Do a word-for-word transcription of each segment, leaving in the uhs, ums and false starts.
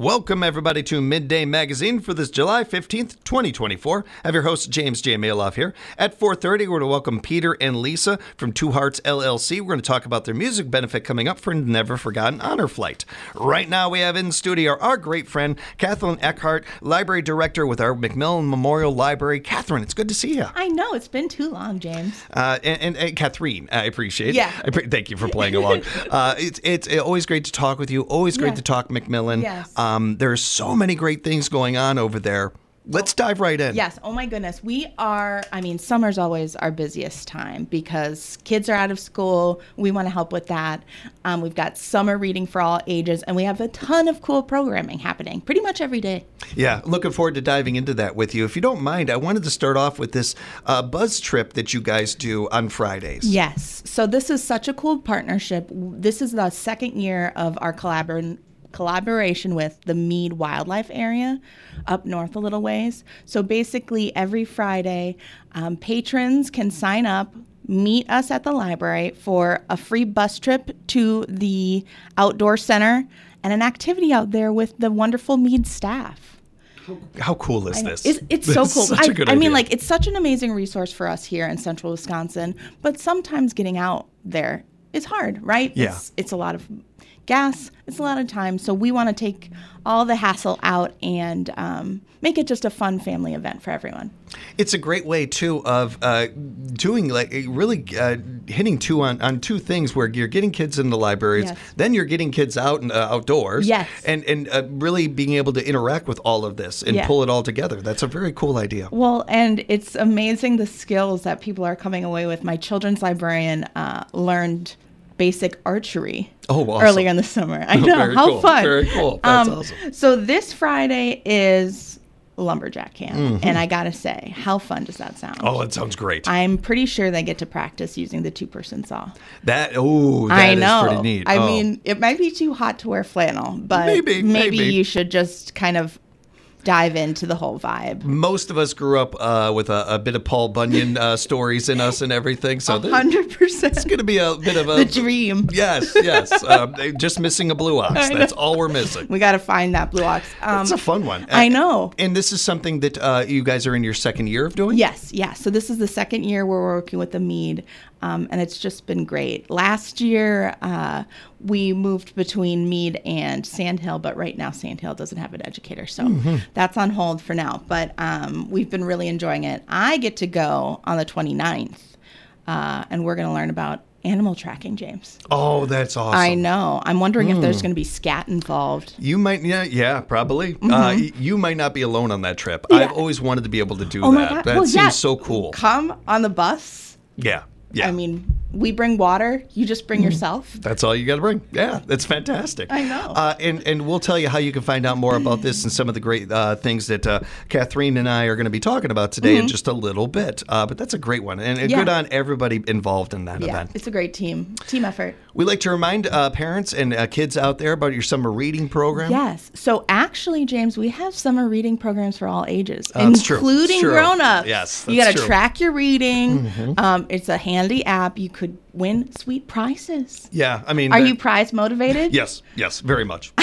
Welcome, everybody, to Midday Magazine for this July fifteenth, twenty twenty-four. I have your host, James J. Maloff, here. At four thirty, we're going to welcome Peter and Lisa from Two Hearts L L C. We're going to talk about their music benefit coming up for Never Forgotten Honor Flight. Right now, we have in studio our great friend, Kathleen Eckhart, Library Director with our McMillan Memorial Library. Catherine, it's good to see you. I know. It's been too long, James. Uh, and, and, and Catherine, I appreciate it. Yeah. I pre- thank you for playing along. uh, it's, it's always great to talk with you. Always great Yeah. to talk McMillan. Yes. Um, there's so many great things going on over there. Let's dive right in. Yes. Oh, my goodness. We are, I mean, summer's always our busiest time because kids are out of school. We want to help with that. Um, we've got summer reading for all ages, and we have a ton of cool programming happening pretty much every day. Yeah, looking forward to diving into that with you. If you don't mind, I wanted to start off with this uh, buzz trip that you guys do on Fridays. Yes. So this is such a cool partnership. This is the second year of our collaboration. collaboration with the Mead Wildlife Area up north a little ways. So basically every Friday, um, patrons can sign up, meet us at the library for a free bus trip to the outdoor center and an activity out there with the wonderful Mead staff. How cool is this? It's, it's so This cool. is such a I, good I mean, idea. like, it's such an amazing resource for us here in central Wisconsin, but sometimes getting out there is hard, right? Yeah. It's, it's a lot of gas, it's a lot of time. So we want to take all the hassle out and um, make it just a fun family event for everyone. It's a great way, too, of uh, doing, like, really uh, hitting two on, on two things where you're getting kids in the libraries, Yes. then you're getting kids out and uh, outdoors, Yes. and, and uh, really being able to interact with all of this and Yeah. pull it all together. That's a very cool idea. Well, and it's amazing the skills that people are coming away with. My children's librarian uh, learned basic archery Oh, awesome. earlier in the summer. I know, Very how cool. fun. Very cool. That's Um, awesome. So this Friday is lumberjack camp, Mm-hmm. and I gotta say, how fun does that sound? Oh, it sounds great. I'm pretty sure they get to practice using the two-person saw. That, oh, that I is know. pretty neat. I Oh. mean, it might be too hot to wear flannel, but Maybe, maybe, maybe. you should just kind of dive into the whole vibe. Most of us grew up uh, with a, a bit of Paul Bunyan uh, stories in us and everything, so one this- hundred percent. it's going to be a bit of a The dream. Yes, yes. Um, just missing a blue ox. That's all we're missing. We got to find that blue ox. Um, It's a fun one. I know. And this is something that uh, you guys are in your second year of doing? Yes, yes. So this is the second year we're working with the Mead, um, and it's just been great. Last year, uh, we moved between Mead and Sandhill, but right now Sandhill doesn't have an educator, so Mm-hmm. that's on hold for now. But um, we've been really enjoying it. I get to go on the twenty-ninth, uh, and we're going to learn about animal tracking, James. Oh, that's awesome. I know. I'm wondering if Hmm. there's going to be scat involved. You might, yeah, yeah, probably. Uh, y- you might not be alone on that trip. Mm-hmm. Yeah. I've always wanted to be able to do Oh my that. God. That Well, seems yeah. so cool. Come on the bus. Yeah, yeah. I mean, we bring water. You just bring yourself. That's all you got to bring. Yeah, that's fantastic. I know. Uh, and, and we'll tell you how you can find out more about this and some of the great uh, things that uh, Catherine and I are going to be talking about today in just a little bit. Uh, but that's a great one. And, and Yeah. good on everybody involved in that Yeah, event. it's a great team. Team effort. We like to remind uh, parents and uh, kids out there about your summer reading program. Yes. So actually, James, we have summer reading programs for all ages, Oh, that's true. including It's true. grown-ups. Yes, You that's got to true. track your reading. Um, it's a handy app. You could win sweet prizes. Yeah, I mean. Are that- you prize motivated? Yes, yes, very much.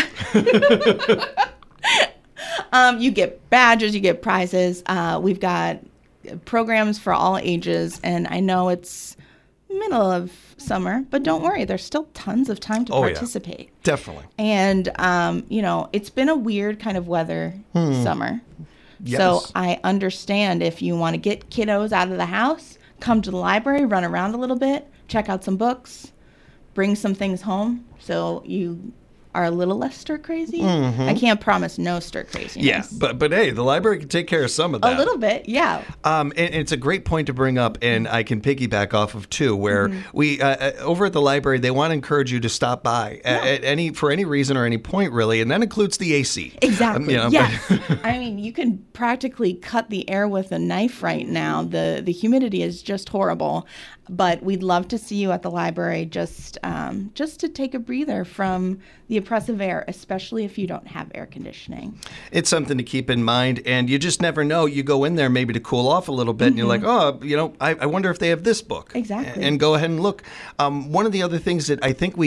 Um, you get badges, you get prizes. Uh, we've got programs for all ages, and I know it's middle of summer, but don't worry, there's still tons of time to Oh, yeah. participate. Definitely. And, um, you know, it's been a weird kind of weather summer. Yes. So I understand if you want to get kiddos out of the house, come to the library, run around a little bit, check out some books, bring some things home so you are a little less stir crazy. I can't promise no stir craziness. Yeah, but but hey, the library can take care of some of that. a little bit, yeah. Um, and, and it's a great point to bring up, and I can piggyback off of too, where we uh, uh, over at the library they want to encourage you to stop by at, at any for any reason or any point really, and that includes the A C. Exactly. Um, you know, Yes. I mean, you can practically cut the air with a knife right now. The the humidity is just horrible. But we'd love to see you at the library just um, just to take a breather from the oppressive air, especially if you don't have air conditioning. It's something to keep in mind, and you just never know. You go in there maybe to cool off a little bit, and you're like, oh, you know, I, I wonder if they have this book. Exactly. And go ahead and look. Um, one of the other things that I think we've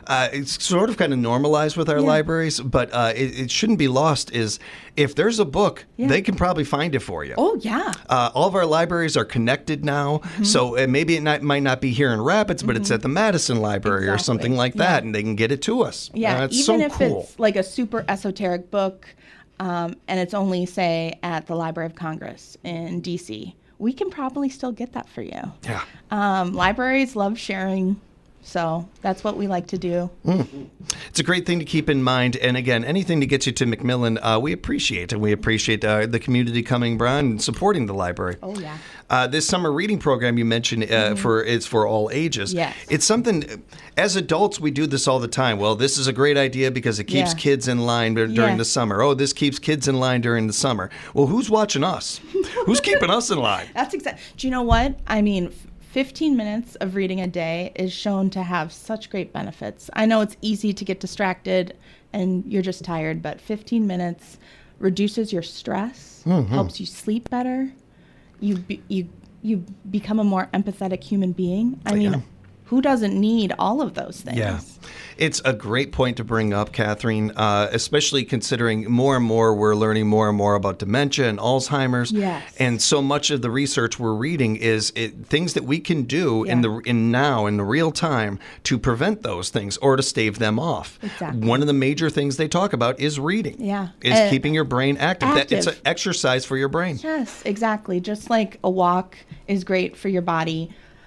uh, it's sort of kind of normalized with our Yeah. libraries, but uh, it, it shouldn't be lost is if there's a book, Yeah. they can probably find it for you. Oh, yeah. Uh, all of our libraries are connected now, Mm-hmm. so uh, maybe it not, might not be here in Rapids, but it's at the Madison Library or Exactly. something like Yeah. that, and they can get it to us. Yeah, Uh, it's even so if cool. it's like a super esoteric book um, and it's only, say, at the Library of Congress in D C, we can probably still get that for you. Yeah. Um, libraries love sharing, so that's what we like to do. It's a great thing to keep in mind. And again, anything to get you to Macmillan, uh, we appreciate. And we appreciate uh, the community coming by and supporting the library. Oh, yeah. Uh, this summer reading program you mentioned uh, for it's for all ages. Yes. It's something, as adults, we do this all the time. Well, this is a great idea because it keeps Yeah. kids in line dur- during Yeah. the summer. Oh, this keeps kids in line during the summer. Well, who's watching us? Who's keeping us in line? That's exactly. Do you know what? I mean, f- fifteen minutes of reading a day is shown to have such great benefits. I know it's easy to get distracted and you're just tired, but fifteen minutes reduces your stress, Mm-hmm. helps you sleep better. You be, you you become a more empathetic human being. I mean, Yeah. who doesn't need all of those things? Yeah. It's a great point to bring up, Catherine, uh, especially considering more and more we're learning more and more about dementia and Alzheimer's. Yes. And so much of the research we're reading is it, things that we can do in Yeah. the in now, in the real time, to prevent those things or to stave them off. Exactly. One of the major things they talk about is reading. Yeah. Is Uh, keeping your brain active. That, it's an active. exercise for your brain. Yes, exactly. Just like a walk is great for your body,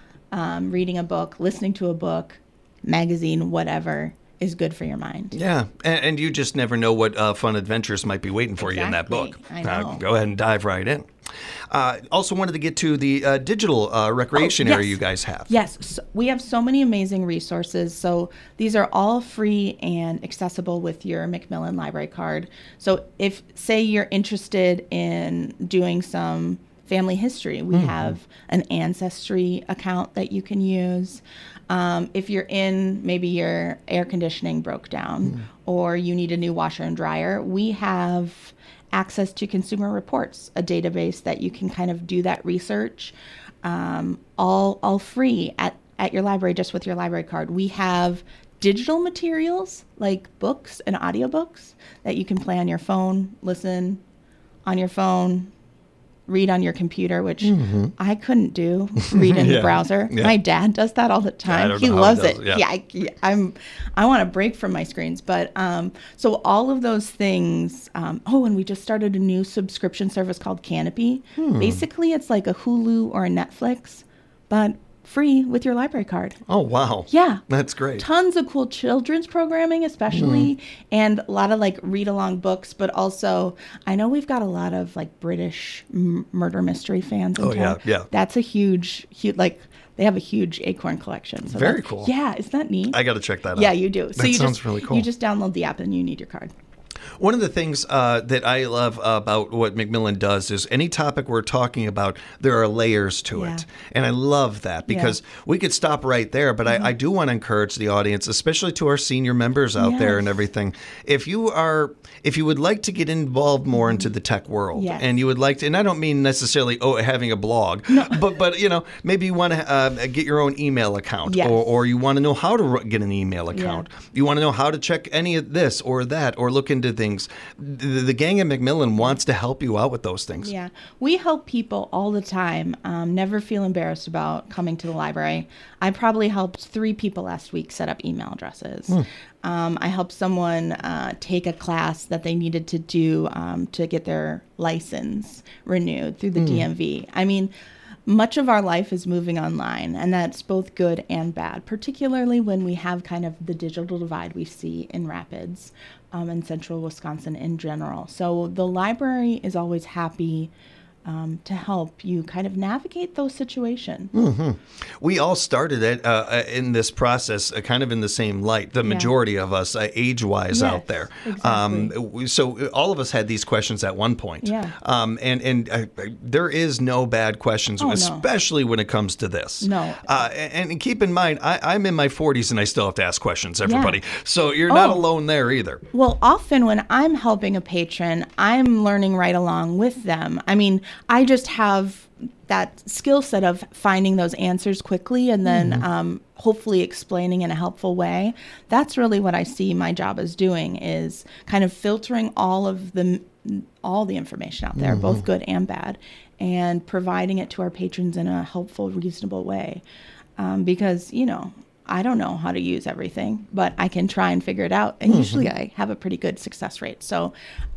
um, reading a book, listening to a book, magazine, whatever, is good for your mind. Yeah, and, and you just never know what uh, fun adventures might be waiting for you in that Exactly. book. I Uh, know. go ahead and dive right in. Uh, also wanted to get to the uh, digital uh, recreation Oh, area yes. you guys have. Yes, so we have so many amazing resources. So these are all free and accessible with your Macmillan Library card. So if, say, you're interested in doing some family history, we have an ancestry account that you can use. Um, if you're in, maybe your air conditioning broke down or you need a new washer and dryer, we have access to Consumer Reports, a database that you can kind of do that research, um, all all free at, at your library, just with your library card. We have digital materials like books and audiobooks that you can play on your phone, listen on your phone, read on your computer, which I couldn't do, read in Yeah. the browser. Yeah. My dad does that all the time. don't He know how he loves does it. it. Yeah. Yeah, I, yeah, I'm, I want to break from my screens. But um, so all of those things. Um, oh, and we just started a new subscription service called Canopy. Hmm. Basically, it's like a Hulu or a Netflix, but free with your library card. Oh, wow. Yeah. That's great. Tons of cool children's programming, especially, Mm-hmm. and a lot of like read along books, but also I know we've got a lot of like British m- murder mystery fans. In Oh, yeah, town. yeah. That's a huge, huge, like they have a huge Acorn collection. So Very that's- cool. Yeah, isn't that neat? I got to check that out. yeah, you do. So That you sounds just, really cool. You just download the app and you need your card. One of the things uh, that I love about what Macmillan does is any topic we're talking about, there are layers to Yeah. it. And I love that because we could stop right there, but Mm-hmm. I, I do want to encourage the audience, especially to our senior members out there and Yes. everything. If you are, if you would like to get involved more into the tech world Yes. and you would like to, and I don't mean necessarily oh, having a blog, but, but, you know, maybe you want to uh, get your own email account Yes. or, or you want to know how to ru- get an email account. You want to know how to check any of this or that or look into things. The, the gang at Macmillan wants to help you out with those things. Yeah, we help people all the time. Um, never feel embarrassed about coming to the library. I probably helped three people last week set up email addresses. Um, I helped someone uh, take a class that they needed to do um, to get their license renewed through the D M V. I mean, much of our life is moving online, and that's both good and bad, particularly when we have kind of the digital divide we see in Rapids um, and central Wisconsin in general. So the library is always happy um, to help you kind of navigate those situations. We all started it uh, uh, in this process uh, kind of in the same light, the majority of us uh, age-wise Yes, out there. exactly. we- so all of us had these questions at one point. Yeah. Um, and and uh, there is no bad questions, Oh, no. especially when it comes to this. No. Uh, and, and keep in mind, I, I'm in my forties and I still have to ask questions, everybody. So you're not Oh. alone there either. Well, often when I'm helping a patron, I'm learning right along with them. I mean, I just have that skill set of finding those answers quickly and then mm-hmm. um, hopefully explaining in a helpful way. That's really what I see my job as doing, is kind of filtering all of the all the information out there, mm-hmm. both good and bad, and providing it to our patrons in a helpful, reasonable way. Um, because, you know, I don't know how to use everything, but I can try and figure it out. And mm-hmm. usually I have a pretty good success rate. So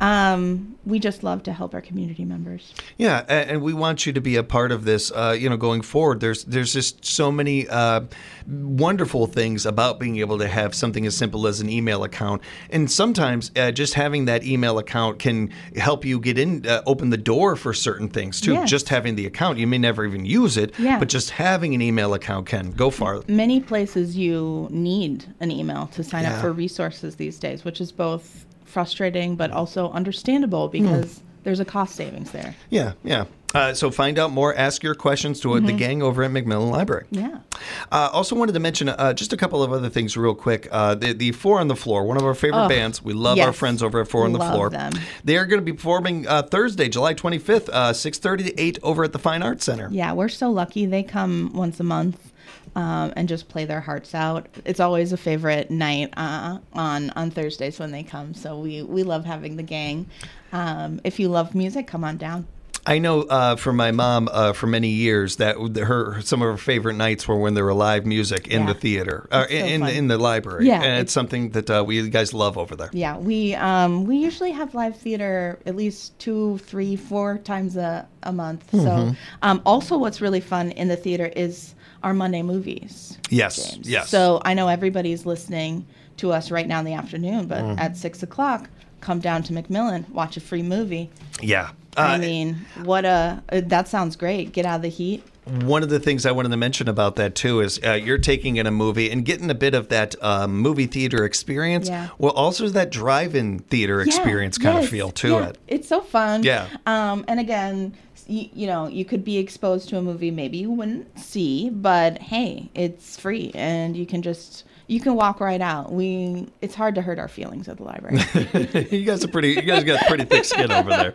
um, we just love to help our community members. Yeah, and we want you to be a part of this, uh, you know, going forward. There's there's just so many uh, wonderful things about being able to have something as simple as an email account. And sometimes uh, just having that email account can help you get in, uh, open the door for certain things, too. Yes. Just having the account. You may never even use it, yeah. but just having an email account can go far. Many places you need an email to sign yeah. up for resources these days, which is both frustrating but also understandable because mm. there's a cost savings there. Yeah, yeah. Uh, so find out more. Ask your questions to mm-hmm. the gang over at McMillan Library. Yeah. Uh, also wanted to mention uh, just a couple of other things real quick. Uh, the, the Four on the Floor, one of our favorite oh, bands. We love yes. our friends over at Four on the love Floor. Them. They are going to be performing uh, Thursday, July twenty-fifth, uh, six thirty to eight over at the Fine Arts Center. Yeah, we're so lucky. They come once a month. Um, and just play their hearts out. It's always a favorite night uh, on on Thursdays when they come. So we, we love having the gang. Um, if you love music, come on down. I know uh, from my mom uh, for many years that her some of her favorite nights were when there were live music in yeah. the theater, uh, so in fun. in the library. Yeah, and it's, it's something that uh, we guys love over there. Yeah, we um, we usually have live theater at least two, three, four times a, a month. Mm-hmm. So um, also what's really fun in the theater is our Monday movies. Yes, James. yes. So I know everybody's listening to us right now in the afternoon, but mm. at six o'clock, come down to McMillan, watch a free movie. Yeah. Uh, I mean, what a, uh, that sounds great. Get out of the heat. One of the things I wanted to mention about that, too, is uh, you're taking in a movie and getting a bit of that um, movie theater experience. Yeah. Well, also that drive-in theater yeah, experience kind yes, of feel to yeah. it. It's so fun. Yeah. Um, and again, you, you know, you could be exposed to a movie maybe you wouldn't see, but hey, it's free and you can just... You can walk right out. We it's hard to hurt our feelings at the library. you guys are pretty you guys got pretty thick skin over there.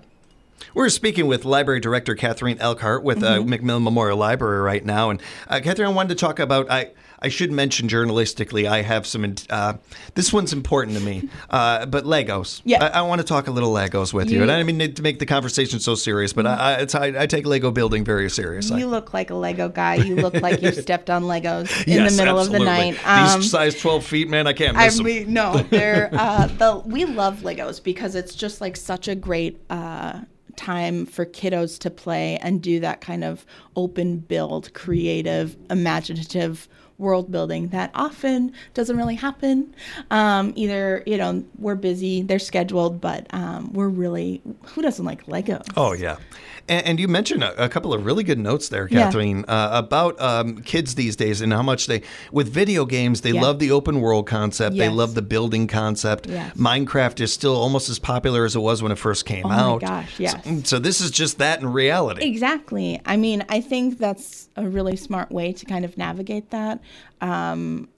We're speaking with Library Director Catherine Elkhart with uh, mm-hmm. McMillan Memorial Library right now. And uh, Catherine, I wanted to talk about, I, I should mention journalistically, I have some, uh, this one's important to me, uh, but Legos. Yeah. I, I want to talk a little Legos with you. you. And I didn't mean to make the conversation so serious, but I, I, it's, I, I take Lego building very seriously. You look like a Lego guy. You look like you've stepped on Legos in yes, the middle absolutely. of the night. Um, These size twelve feet, man, I can't miss I mean, them. No, they're, uh, the, we love Legos because it's just like such a great... Uh, time for kiddos to play and do that kind of open build, creative, imaginative world building that often doesn't really happen. Um, either, you know, we're busy, they're scheduled, but um, we're really, who doesn't like Legos? Oh, yeah. And, and you mentioned a, a couple of really good notes there, Catherine, yeah. uh, about um, kids these days and how much they, with video games, they yeah. love the open world concept. Yes. They love the building concept. Yes. Minecraft is still almost as popular as it was when it first came oh out. Oh my gosh, yes. So, so this is just that in reality. Exactly. I mean, I think that's a really smart way to kind of navigate that. Um,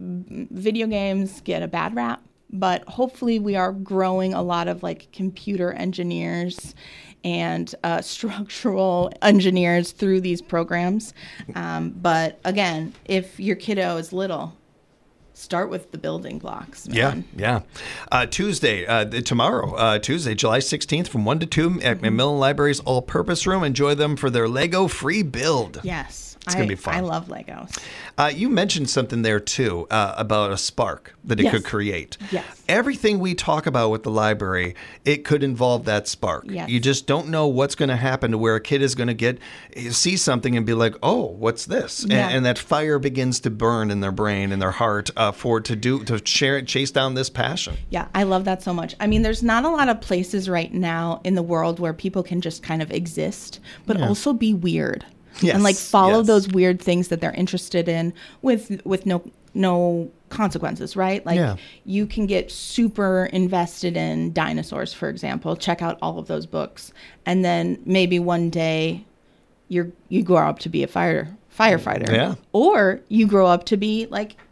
video games get a bad rap, but hopefully we are growing a lot of like computer engineers and uh, structural engineers through these programs. Um, but again, if your kiddo is little, start with the building blocks, man. Yeah, yeah. Uh, Tuesday, uh, tomorrow, uh, Tuesday, July sixteenth from one to two at mm-hmm. McMillan Library's All-Purpose Room. Enjoy them for their Lego free build. Yes. It's going to be fun. I love Legos. Uh, you mentioned something there, too, uh, about a spark that it yes. could create. Yes. Everything we talk about with the library, it could involve that spark. Yes. You just don't know what's going to happen to where a kid is going to get, see something and be like, oh, what's this? Yeah. And, and that fire begins to burn in their brain and their heart uh, for to do to share chase down this passion. Yeah, I love that so much. I mean, there's not a lot of places right now in the world where people can just kind of exist, but yeah. also be weird. Yes, and like follow yes. those weird things that they're interested in with with no no consequences, right? Like yeah. you can get super invested in dinosaurs, for example. Check out all of those books, and then maybe one day you're you grow up to be a fire firefighter, yeah. or you grow up to be like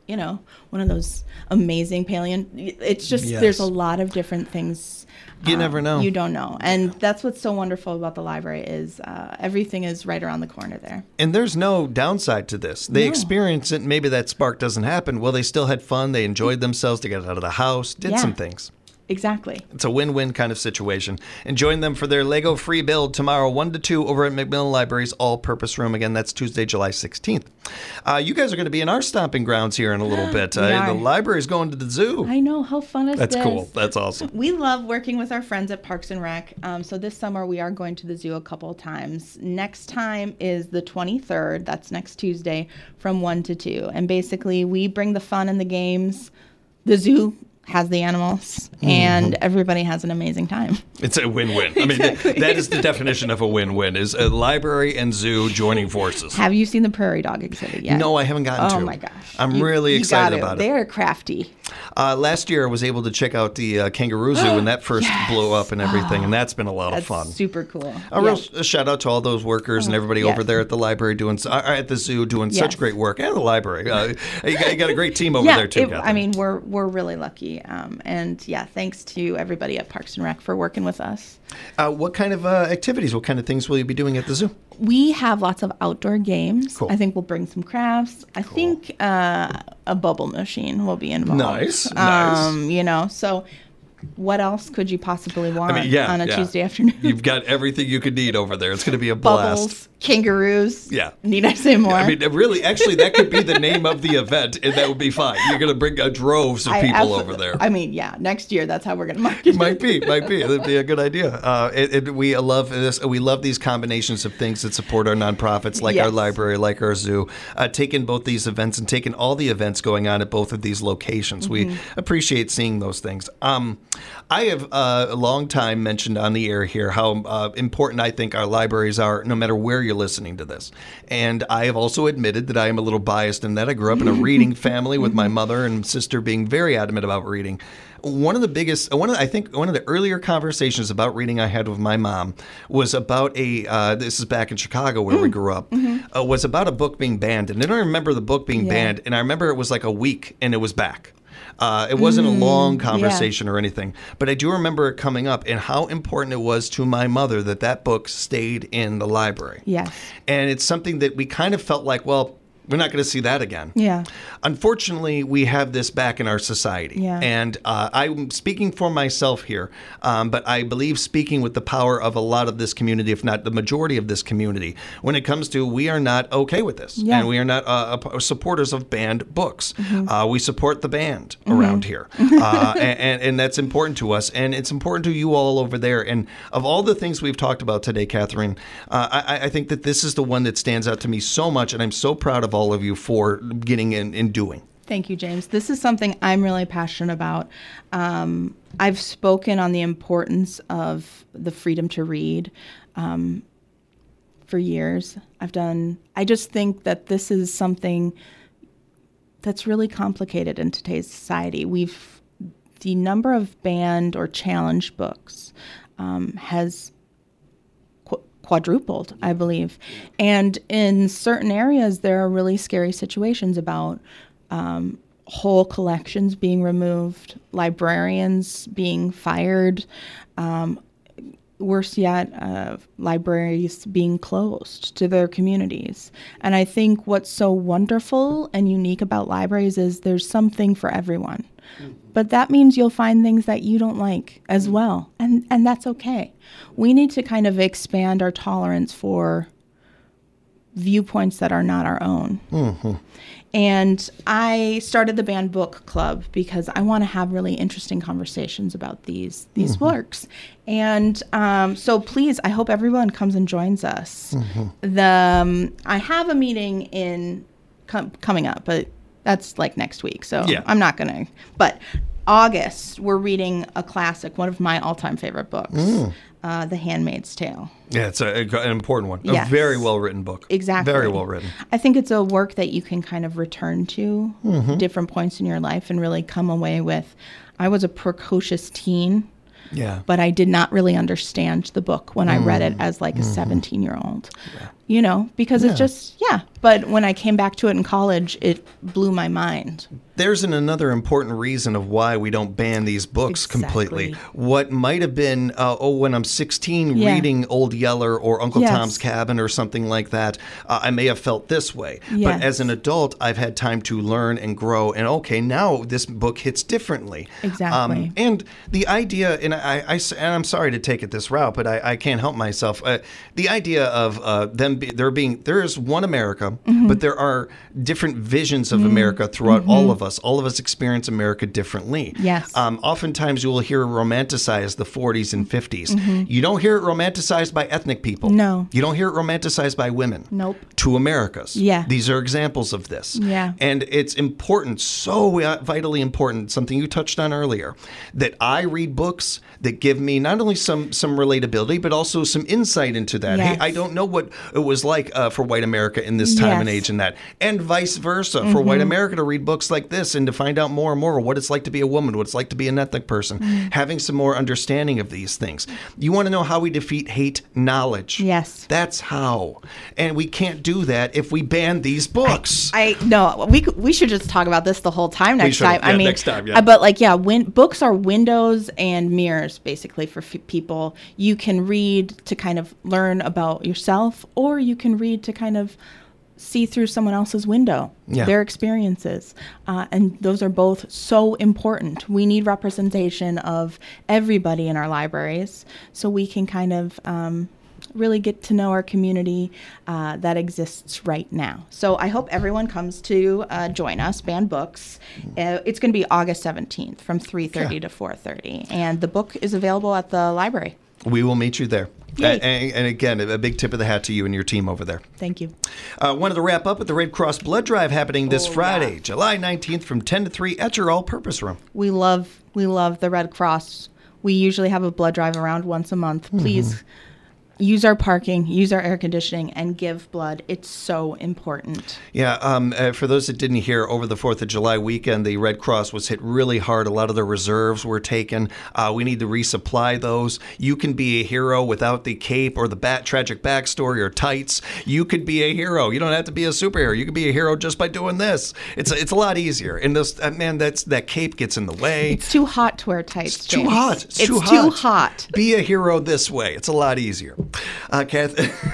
you know, one of those amazing paleo. It's just, Yes. there's a lot of different things. You um, never know. You don't know. And that's what's so wonderful about the library is uh, everything is right around the corner there. And there's no downside to this. They No. experience it. Maybe that spark doesn't happen. Well, they still had fun. They enjoyed themselves. They got out of the house, did Yeah. some things. Exactly. It's a win-win kind of situation. And join them for their Lego free build tomorrow, one to two, over at Macmillan Library's all-purpose room. Again, that's Tuesday, July sixteenth. Uh, you guys are going to be in our stomping grounds here in a little bit. We Uh, are. the library's going to the zoo. I know. How fun is That's this? cool. That's awesome. We love working with our friends at Parks and Rec. Um, so this summer we are going to the zoo a couple of times. Next time is the twenty-third. That's next Tuesday from one to two. And basically we bring the fun and the games. The zoo has the animals, and everybody has an amazing time. It's a win-win. I mean, that is the definition of a win-win, is a library and zoo joining forces. Have you seen the prairie dog exhibit yet? No, I haven't gotten Oh to. my gosh. I'm You- really you excited gotta. about it. They're crafty. Uh, last year, I was able to check out the uh, kangaroo zoo, and that first Yes. blew up and everything, and that's been a lot That's of fun. super cool. A real Yeah. s- shout out to all those workers and everybody yes. over there at the library doing, s- uh, at the zoo doing such Yes. great work, and the library. Uh, you, got, you got a great team over yeah, there too. it- Catherine. I mean, we're we're really lucky, um, and yeah, thanks to everybody at Parks and Rec for working with us. uh, what kind of uh, activities, what kind of things will you be doing at the zoo? We have lots of outdoor games. Cool. I think we'll bring some crafts. I think uh, a bubble machine will be involved. Nice, nice. Um, you know, so what else could you possibly want I mean, yeah, on a yeah. Tuesday afternoon? You've got everything you could need over there. It's going to be a blast. Bubbles, kangaroos. Yeah. Need I say more? I mean, really, actually, that could be the name of the event, and that would be fine. You're going to bring uh, droves of I people absol- over there. I mean, yeah, next year that's how we're going to market it. Might be, might be. That'd be a good idea. Uh, it, it, we love this. We love these combinations of things that support our nonprofits, like our Yes. library, like our zoo. Uh, taking both these events and taking all the events going on at both of these locations, Mm-hmm. we appreciate seeing those things. Um, I have uh, a long time mentioned on the air here how uh, important I think our libraries are, no matter where you're listening to this. And I have also admitted that I am a little biased in that I grew up in a reading family with my mother and sister being very adamant about reading. One of the biggest, one of the, I think one of the earlier conversations about reading I had with my mom was about a, uh, this is back in Chicago where we grew up, uh, was about a book being banned. And I don't remember the book being Yeah. banned. And I remember it was like a week and it was back. Uh, it wasn't a long conversation or anything, but I do remember it coming up and how important it was to my mother that that book stayed in the library. Yes. And it's something that we kind of felt like, well, we're not going to see that again. Yeah. Unfortunately, we have this back in our society. Yeah. And uh, I'm speaking for myself here, um, but I believe speaking with the power of a lot of this community, if not the majority of this community, when it comes to we are not okay with this. Yeah. And we are not uh, supporters of banned books. Mm-hmm. Uh, we support the band around here. Uh, and, and, and that's important to us. And it's important to you all over there. And of all the things we've talked about today, Catherine, uh, I, I think that this is the one that stands out to me so much. And I'm so proud of all of you for getting in and doing. Thank you, James. This is something I'm really passionate about. Um, I've spoken on the importance of the freedom to read um, for years. I've done, I just think that this is something that's really complicated in today's society. We've, the number of banned or challenged books um, has quadrupled, I believe. And in certain areas, there are really scary situations about um, whole collections being removed, librarians being fired, um, worse yet, uh, libraries being closed to their communities. And I think what's so wonderful and unique about libraries is there's something for everyone. But that means you'll find things that you don't like as well. And and that's okay. We need to kind of expand our tolerance for viewpoints that are not our own. Mm-hmm. And I started the Banned Book Club because I want to have really interesting conversations about these these Mm-hmm. works. And um, so please, I hope everyone comes and joins us. Mm-hmm. The um, I have a meeting in com- coming up, but that's like next week. So Yeah. I'm not going to. But August, we're reading a classic, one of my all-time favorite books, Mm. uh, The Handmaid's Tale. Yeah, it's a, an important one. Yes. A very well-written book. Exactly. Very well written. I think it's a work that you can kind of return to Mm-hmm. different points in your life and really come away with. I was a precocious teen, Yeah. but I did not really understand the book when I read it Mm. as like a seventeen-year-old. Yeah. you know, because Yeah. it's just, yeah. But when I came back to it in college, it blew my mind. There's an, another important reason of why we don't ban these books completely. Exactly. What might have been, uh, oh, when I'm sixteen Yeah. reading Old Yeller or Uncle Yes. Tom's Cabin or something like that, uh, I may have felt this way. But Yes. as an adult, I've had time to learn and grow. And okay, now this book hits differently. Exactly. and the idea, and I, I, and I'm sorry to take it this route, but I, I can't help myself. Uh, the idea of uh, them, be, there being, there is one America, Mm-hmm. but there are different visions of America throughout all of us. All of us experience America differently. Yes. Um, oftentimes you will hear romanticize the forties and fifties. You don't hear it romanticized by ethnic people. No. You don't hear it romanticized by women. Nope. Two Americas. Yeah. These are examples of this. Yeah. And it's important, so uh, vitally important, something you touched on earlier, that I read books that give me not only some some relatability, but also some insight into that. Yes. Hey, I don't know what it was like uh, for white America in this time and Yes. age and that. And vice versa, for white America to read books like this and to find out more and more what it's like to be a woman, what it's like to be an ethnic person, having some more understanding of these things. You want to know how we defeat hate? Knowledge. Yes. That's how. And we can't do that if we ban these books. I no, we could- we should just talk about this the whole time next should. time. I Yeah, mean, next time, yeah. uh, but like, yeah, win- books are windows and mirrors basically for f- people. You can read to kind of learn about yourself, or you can read to kind of see through someone else's window, Yeah. their experiences, uh, and those are both so important. We need representation of everybody in our libraries, so we can kind of um, really get to know our community uh, that exists right now. So I hope everyone comes to uh, join us, Banned Books. Uh, it's going to be August seventeenth from three thirty Yeah. to four thirty, and the book is available at the library. We will meet you there. Yay. A- And, and again, a big tip of the hat to you and your team over there. Thank you. Uh, wanted to wrap up with the Red Cross Blood Drive happening this Oh, Friday, yeah. July nineteenth from ten to three at your all-purpose room. We love we love the Red Cross. We usually have a blood drive around once a month. Please use our parking, use our air conditioning, and give blood. It's so important. Yeah, um, uh, for those that didn't hear, over the fourth of July weekend, the Red Cross was hit really hard. A lot of the reserves were taken. Uh, we need to resupply those. You can be a hero without the cape or the bat tragic backstory or tights. You could be a hero. You don't have to be a superhero. You could be a hero just by doing this. It's a, it's a lot easier. And this, uh, man, that's that cape gets in the way. It's too hot to wear tights. It's too James. hot. It's, It's too, too hot. hot. Be a hero this way. It's a lot easier. Uh, Kath-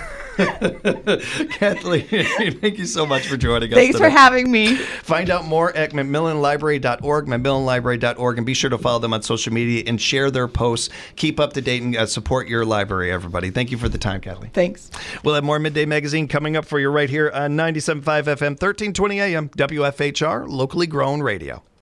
Kathleen, thank you so much for joining us Thanks today. for having me. Find out more at macmillan library dot org, macmillan library dot org, and be sure to follow them on social media and share their posts. Keep up to date and uh, support your library, everybody. Thank you for the time, Kathleen. Thanks. We'll have more Midday Magazine coming up for you right here on ninety-seven point five F M, thirteen twenty A M, W F H R, locally grown radio.